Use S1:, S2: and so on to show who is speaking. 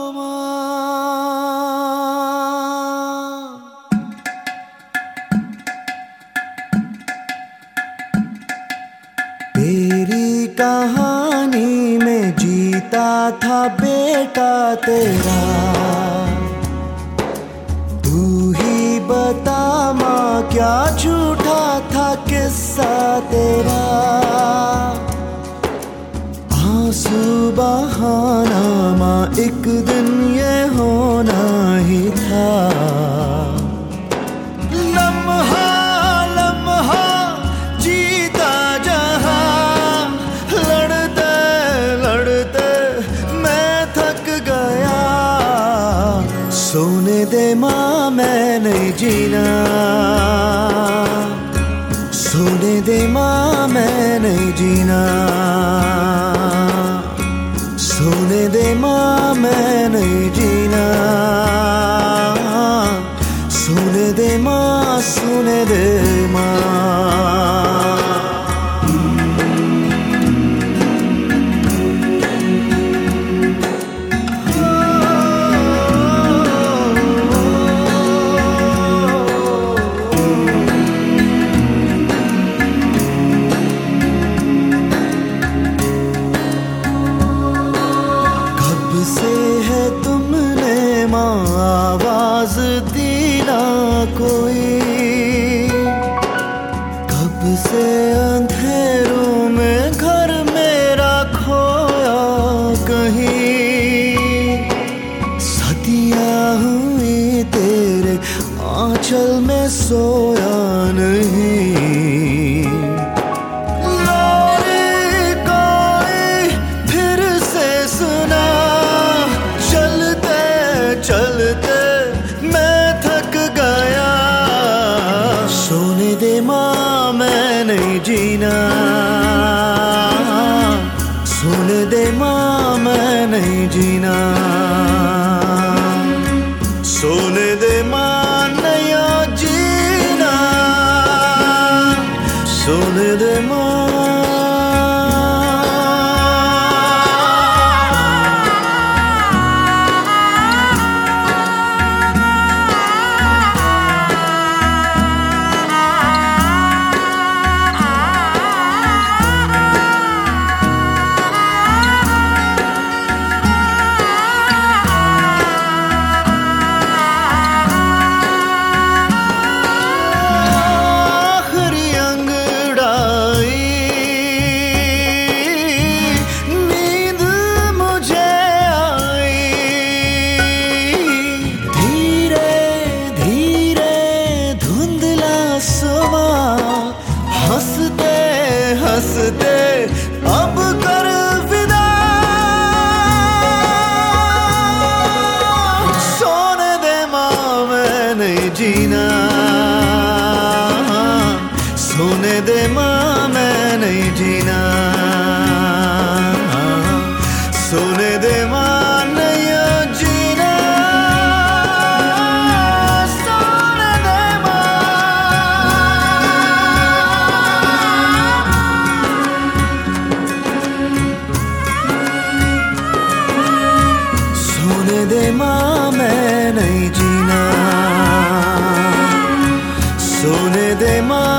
S1: तेरी कहानी में जीता था बेटा तेरा, तू ही बता माँ क्या झूठा था किस्सा तेरा। आंसू बहाना माँ एक दिन ये होना ही था। लम्हा लम्हा जीता जहां, लड़ते लड़ते मैं थक गया। सोने दे माँ मैं नहीं जीना, सोने दे माँ मैं नहीं जीना, सोने दे माँ मैं नहीं जीना, सोने दे माँ, सोने दे माँ। से है तुमने माँ आवाज दी ना कोई, कब से अंधेरों में घर मेरा खोया कहीं। सदियाँ हुई तेरे आंचल में सोया नहीं। चलते मैं थक गया। सोने दे माँ मैं नहीं जीना, सोने दे माँ मैं नहीं जीना, सोने दे माँ नया जीना, सोने दे माँ। हंसते हंसते अब कर विदा। सोने दे माँ मैं नहीं जीना, सोने दे माँ मैं नहीं जीना, सोने दे माँ नहीं जीना, सोने दे माँ मैं नहीं जीना, सोने दे माँ।